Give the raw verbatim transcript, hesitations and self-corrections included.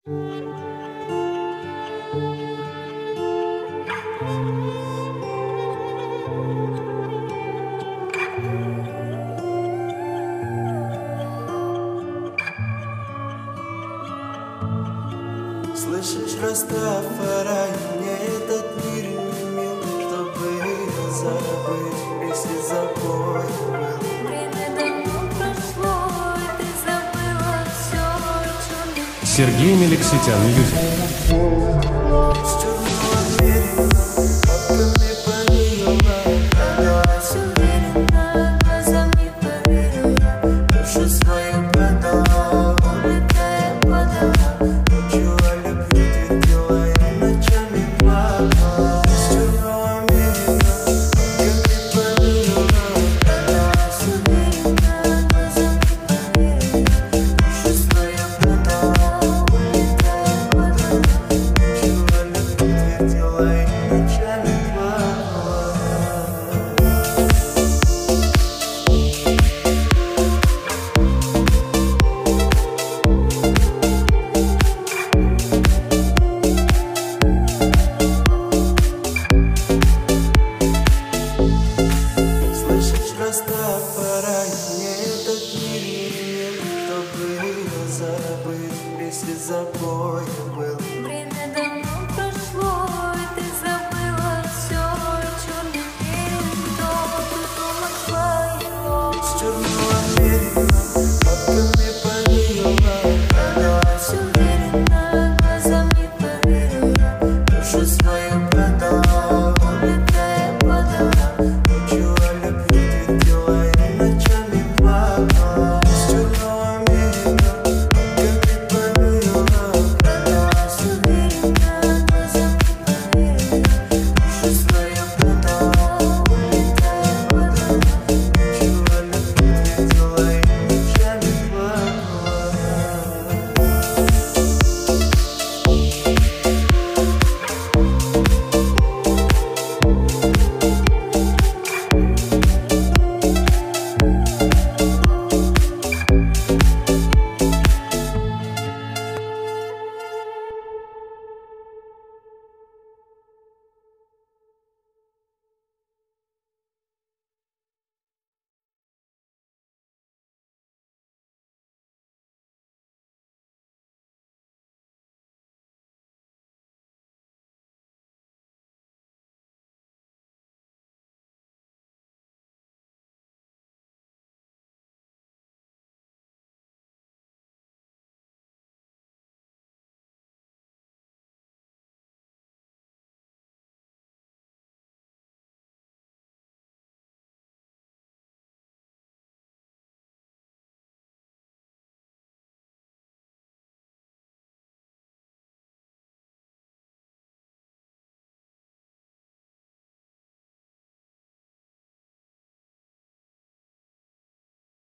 Слышишь, Растафарай, мне этот мир не мил, чтобы забыть, если забой был. Время давно прошло, и ты забыла все, о чем я. Сергей Меликситян, Мьюзик. С черного берега, папками помила, она Все уверена, глазами поверила, душу свою продала, улетая подала. ночью о любви твердила и ночами плакала. С черного берега, папками помила, она Все уверена, глазами поверила, душу свою продала, улетая подала. ночью о любви твердила и ночами плакала. Слышишь, Растафарай, мне этот мир не мил, чтобы забыть, если забой был. Время давно